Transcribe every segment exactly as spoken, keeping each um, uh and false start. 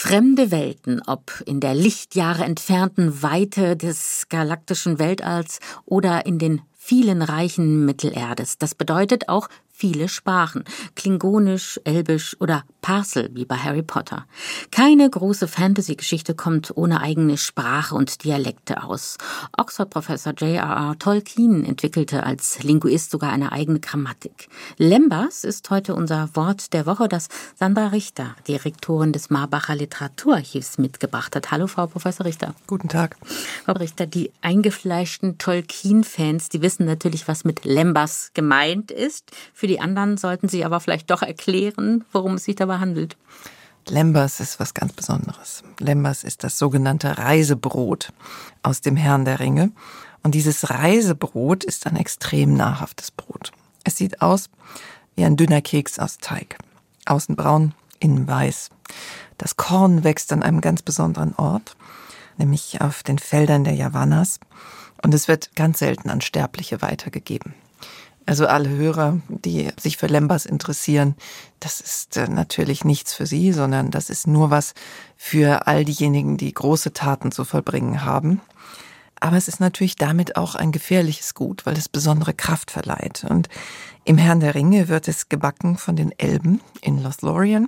Fremde Welten, ob in der Lichtjahre entfernten Weite des galaktischen Weltalls oder in den vielen Reichen Mittelerdes. Das bedeutet auch viele Sprachen. Klingonisch, Elbisch oder Parsel, wie bei Harry Potter. Keine große Fantasy-Geschichte kommt ohne eigene Sprache und Dialekte aus. Oxford-Professor J R R Tolkien entwickelte als Linguist sogar eine eigene Grammatik. Lembas ist heute unser Wort der Woche, das Sandra Richter, Direktorin des Marbacher Literaturarchivs, mitgebracht hat. Hallo, Frau Professor Richter. Guten Tag. Frau Richter, die eingefleischten Tolkien-Fans, die wissen natürlich, was mit Lembas gemeint ist. Für die anderen sollten Sie aber vielleicht doch erklären, worum es sich dabei handelt. Lembas ist was ganz Besonderes. Lembas ist das sogenannte Reisebrot aus dem Herrn der Ringe. Und dieses Reisebrot ist ein extrem nahrhaftes Brot. Es sieht aus wie ein dünner Keks aus Teig. Außen braun, innen weiß. Das Korn wächst an einem ganz besonderen Ort, nämlich auf den Feldern der Yavannas. Und es wird ganz selten an Sterbliche weitergegeben. Also alle Hörer, die sich für Lembas interessieren, das ist natürlich nichts für sie, sondern das ist nur was für all diejenigen, die große Taten zu vollbringen haben. Aber es ist natürlich damit auch ein gefährliches Gut, weil es besondere Kraft verleiht. Und im Herrn der Ringe wird es gebacken von den Elben in Lothlorien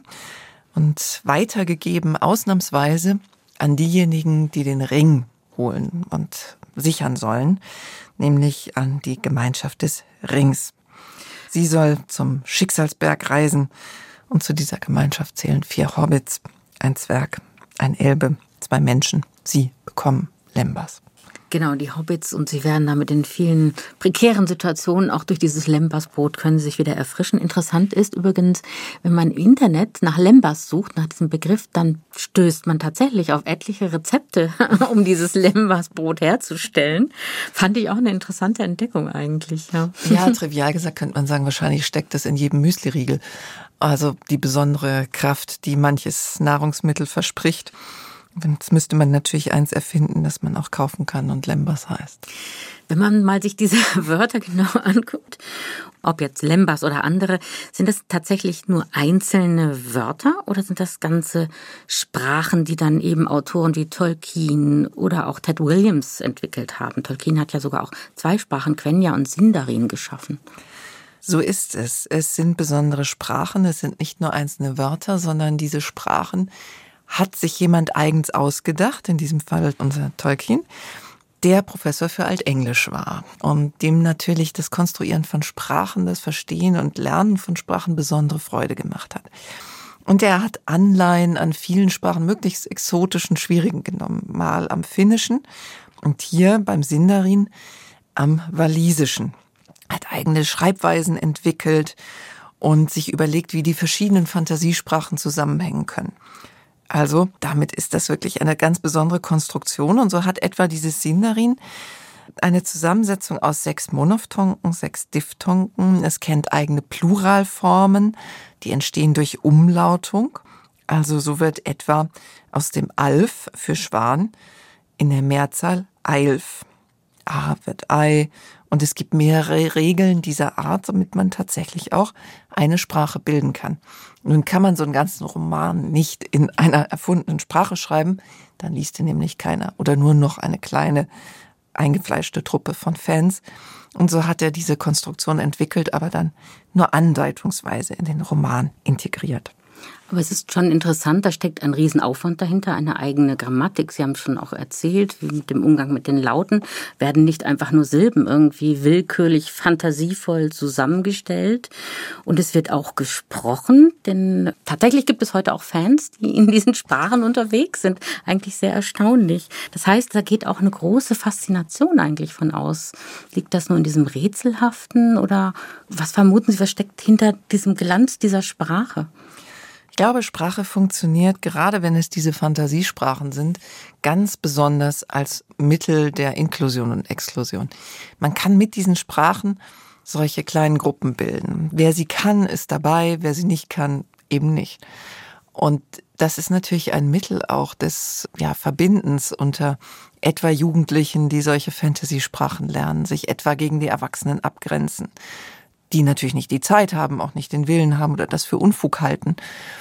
und weitergegeben ausnahmsweise an diejenigen, die den Ring holen und sichern sollen, nämlich an die Gemeinschaft des Rings. Sie soll zum Schicksalsberg reisen und zu dieser Gemeinschaft zählen vier Hobbits, ein Zwerg, ein Elbe, zwei Menschen. Sie bekommen Lembas. Genau, die Hobbits, und sie werden damit in vielen prekären Situationen, auch durch dieses Lembasbrot, können sie sich wieder erfrischen. Interessant ist übrigens, wenn man im Internet nach Lembas sucht, nach diesem Begriff, dann stößt man tatsächlich auf etliche Rezepte, um dieses Lembasbrot herzustellen. Fand ich auch eine interessante Entdeckung eigentlich. Ja, ja, trivial gesagt könnte man sagen, wahrscheinlich steckt es in jedem Müsliriegel. Also die besondere Kraft, die manches Nahrungsmittel verspricht. Jetzt müsste man natürlich eins erfinden, das man auch kaufen kann und Lembas heißt. Wenn man mal sich diese Wörter genau anguckt, ob jetzt Lembas oder andere, sind das tatsächlich nur einzelne Wörter oder sind das ganze Sprachen, die dann eben Autoren wie Tolkien oder auch Ted Williams entwickelt haben? Tolkien hat ja sogar auch zwei Sprachen, Quenya und Sindarin, geschaffen. So ist es. Es sind besondere Sprachen, es sind nicht nur einzelne Wörter, sondern diese Sprachen hat sich jemand eigens ausgedacht, in diesem Fall unser Tolkien, der Professor für Altenglisch war und dem natürlich das Konstruieren von Sprachen, das Verstehen und Lernen von Sprachen besondere Freude gemacht hat. Und er hat Anleihen an vielen Sprachen, möglichst exotischen, schwierigen genommen, mal am Finnischen und hier beim Sindarin am Walisischen. Hat eigene Schreibweisen entwickelt und sich überlegt, wie die verschiedenen Fantasiesprachen zusammenhängen können. Also damit ist das wirklich eine ganz besondere Konstruktion. Und so hat etwa dieses Sindarin eine Zusammensetzung aus sechs Monophthonken, sechs Diphthonken. Es kennt eigene Pluralformen, die entstehen durch Umlautung. Also so wird etwa aus dem Alf für Schwan in der Mehrzahl Eilf. A wird Ei. Und es gibt mehrere Regeln dieser Art, damit man tatsächlich auch eine Sprache bilden kann. Nun kann man so einen ganzen Roman nicht in einer erfundenen Sprache schreiben, dann liest ihn nämlich keiner oder nur noch eine kleine eingefleischte Truppe von Fans. Und so hat er diese Konstruktion entwickelt, aber dann nur andeutungsweise in den Roman integriert. Aber es ist schon interessant, da steckt ein Riesenaufwand dahinter, eine eigene Grammatik. Sie haben schon auch erzählt, wie mit dem Umgang mit den Lauten werden nicht einfach nur Silben irgendwie willkürlich, fantasievoll zusammengestellt. Und es wird auch gesprochen, denn tatsächlich gibt es heute auch Fans, die in diesen Sprachen unterwegs sind. Eigentlich sehr erstaunlich. Das heißt, da geht auch eine große Faszination eigentlich von aus. Liegt das nur in diesem Rätselhaften oder was vermuten Sie, was steckt hinter diesem Glanz dieser Sprache? Ich glaube, Sprache funktioniert, gerade wenn es diese Fantasiesprachen sind, ganz besonders als Mittel der Inklusion und Exklusion. Man kann mit diesen Sprachen solche kleinen Gruppen bilden. Wer sie kann, ist dabei, wer sie nicht kann, eben nicht. Und das ist natürlich ein Mittel auch des ja, Verbindens unter etwa Jugendlichen, die solche Fantasiesprachen lernen, sich etwa gegen die Erwachsenen abgrenzen, die natürlich nicht die Zeit haben, auch nicht den Willen haben oder das für Unfug halten.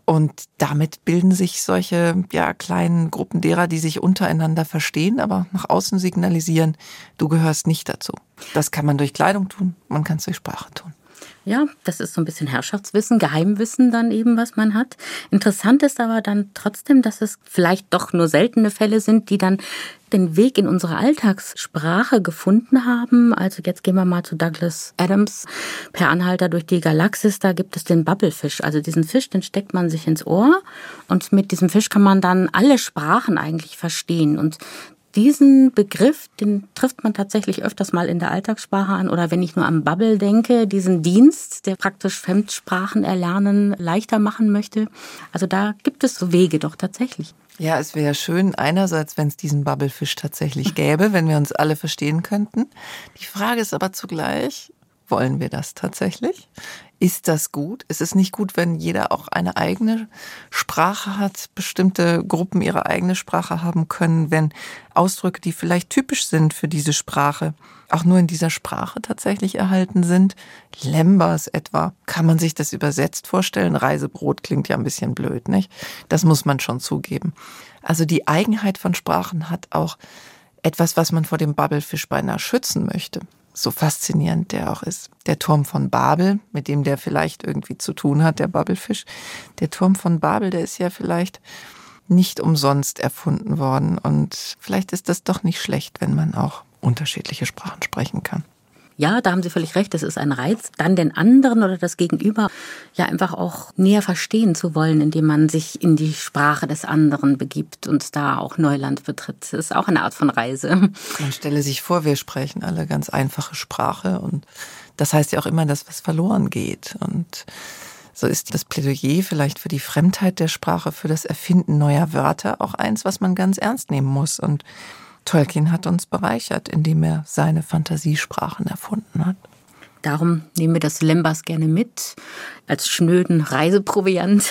Und damit bilden sich solche ja, kleinen Gruppen derer, die sich untereinander verstehen, aber nach außen signalisieren, du gehörst nicht dazu. Das kann man durch Kleidung tun, man kann es durch Sprache tun. Ja, das ist so ein bisschen Herrschaftswissen, Geheimwissen dann eben, was man hat. Interessant ist aber dann trotzdem, dass es vielleicht doch nur seltene Fälle sind, die dann den Weg in unsere Alltagssprache gefunden haben. Also jetzt gehen wir mal zu Douglas Adams, Per Anhalter durch die Galaxis. Da gibt es den Bubblefish. Also diesen Fisch, den steckt man sich ins Ohr und mit diesem Fisch kann man dann alle Sprachen eigentlich verstehen. Und diesen Begriff, den trifft man tatsächlich öfters mal in der Alltagssprache an. Oder wenn ich nur am Bubble denke, diesen Dienst, der praktisch Fremdsprachen erlernen leichter machen möchte. Also da gibt es so Wege doch tatsächlich. Ja, es wäre schön einerseits, wenn es diesen Bubblefish tatsächlich gäbe, wenn wir uns alle verstehen könnten. Die Frage ist aber zugleich, wollen wir das tatsächlich? Ist das gut? Ist es nicht gut, wenn jeder auch eine eigene Sprache hat, bestimmte Gruppen ihre eigene Sprache haben können, wenn Ausdrücke, die vielleicht typisch sind für diese Sprache, auch nur in dieser Sprache tatsächlich erhalten sind? Lembas etwa. Kann man sich das übersetzt vorstellen? Reisebrot klingt ja ein bisschen blöd, nicht? Das muss man schon zugeben. Also die Eigenheit von Sprachen hat auch etwas, was man vor dem Bubblefish beinahe schützen möchte. So faszinierend der auch ist. Der Turm von Babel, mit dem der vielleicht irgendwie zu tun hat, der Bubblefish. Der Turm von Babel, der ist ja vielleicht nicht umsonst erfunden worden. Und vielleicht ist das doch nicht schlecht, wenn man auch unterschiedliche Sprachen sprechen kann. Ja, da haben Sie völlig recht, das ist ein Reiz, dann den anderen oder das Gegenüber ja einfach auch näher verstehen zu wollen, indem man sich in die Sprache des anderen begibt und da auch Neuland betritt. Das ist auch eine Art von Reise. Man stelle sich vor, wir sprechen alle ganz einfache Sprache und das heißt ja auch immer, dass was verloren geht. Und so ist das Plädoyer vielleicht für die Fremdheit der Sprache, für das Erfinden neuer Wörter auch eins, was man ganz ernst nehmen muss. Und Tolkien hat uns bereichert, indem er seine Fantasiesprachen erfunden hat. Darum nehmen wir das Lembas gerne mit, als schnöden Reiseproviant,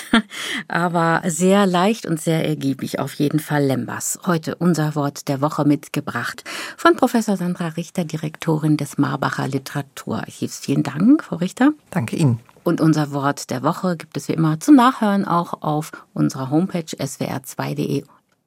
aber sehr leicht und sehr ergiebig auf jeden Fall Lembas. Heute unser Wort der Woche mitgebracht von Professor Sandra Richter, Direktorin des Marbacher Literaturarchivs. Vielen Dank, Frau Richter. Danke Ihnen. Und unser Wort der Woche gibt es wie immer zum Nachhören auch auf unserer Homepage s w r zwei punkt d e